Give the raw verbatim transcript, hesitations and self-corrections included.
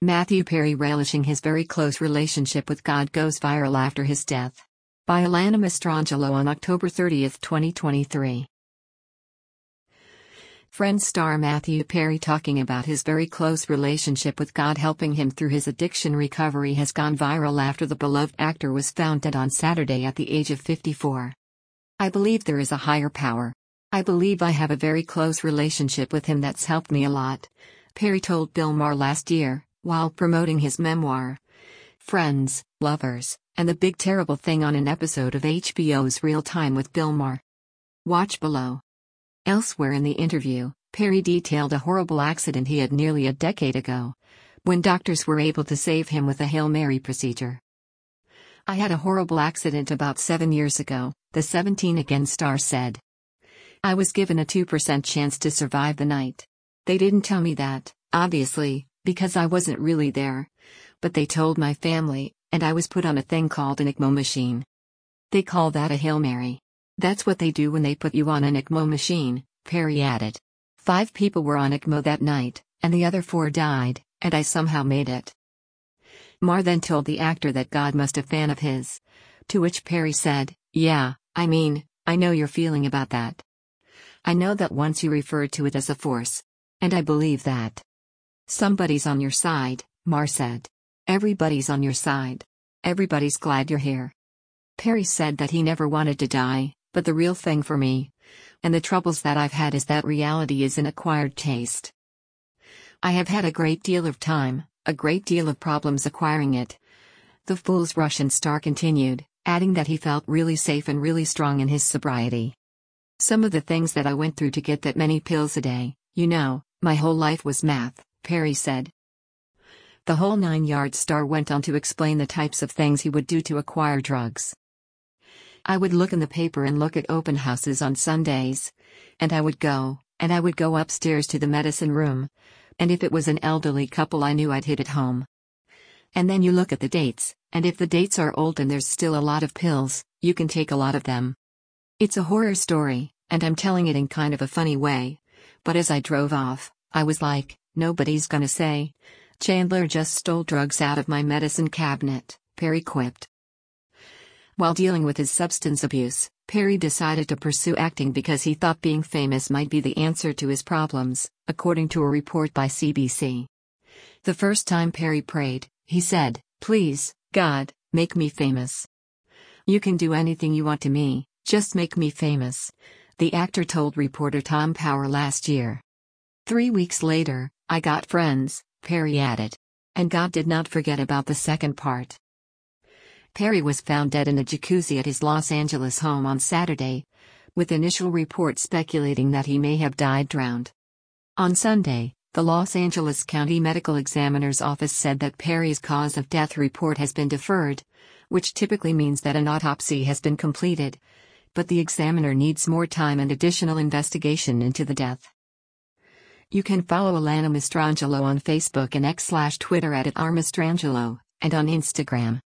Matthew Perry relishing his very close relationship with God goes viral after his death. By Alana Mastrangelo on October thirtieth, twenty twenty-three. Friends star Matthew Perry talking about his very close relationship with God helping him through his addiction recovery has gone viral after the beloved actor was found dead on Saturday at the age of fifty-four. "I believe there is a higher power. I believe I have a very close relationship with him that's helped me a lot," Perry told Bill Maher last year, while promoting his memoir, Friends, Lovers, and the Big Terrible Thing on an episode of H B O's Real Time with Bill Maher. Watch below. Elsewhere in the interview, Perry detailed a horrible accident he had nearly a decade ago, when doctors were able to save him with a Hail Mary procedure. "I had a horrible accident about seven years ago," the seventeen Again star said. "I was given a two percent chance to survive the night. They didn't tell me that, obviously, because I wasn't really there. But they told my family, and I was put on a thing called an ECMO machine. They call that a Hail Mary. That's what they do when they put you on an ECMO machine," Perry added. Five people were on ECMO that night, and the other four died, and I somehow made it." Maher then told the actor that God must a fan of his. To which Perry said, "Yeah, I mean, I know your feeling about that. I know that once you referred to it as a force. And I believe that. Somebody's on your side," Maher said. "Everybody's on your side. Everybody's glad you're here." Perry said that he never wanted to die, but the real thing for me, and the troubles that I've had, is that reality is an acquired taste. I have had a great deal of time, a great deal of problems acquiring it. The Fool's Russian star continued, adding that he felt really safe and really strong in his sobriety. "Some of the things that I went through to get that many pills a day, you know, my whole life was math," Perry said. The whole nine-yard star went on to explain the types of things he would do to acquire drugs. "I would look in the paper and look at open houses on Sundays. And I would go, and I would go upstairs to the medicine room. And if it was an elderly couple, I knew I'd hit it home. And then you look at the dates, and if the dates are old and there's still a lot of pills, you can take a lot of them. It's a horror story, and I'm telling it in kind of a funny way. But as I drove off, I was like, nobody's gonna say, Chandler just stole drugs out of my medicine cabinet," Perry quipped. While dealing with his substance abuse, Perry decided to pursue acting because he thought being famous might be the answer to his problems, according to a report by C B C. The first time Perry prayed, he said, "Please, God, make me famous. You can do anything you want to me, just make me famous," the actor told reporter Tom Power last year. Three weeks later, "I got friends," Perry added. And God did not forget about the second part. Perry was found dead in a jacuzzi at his Los Angeles home on Saturday, with initial reports speculating that he may have died drowned. On Sunday, the Los Angeles County Medical Examiner's Office said that Perry's cause of death report has been deferred, which typically means that an autopsy has been completed, but the examiner needs more time and additional investigation into the death. You can follow Alana Mastrangelo on Facebook and X slash Twitter at R Mastrangelo, and on Instagram.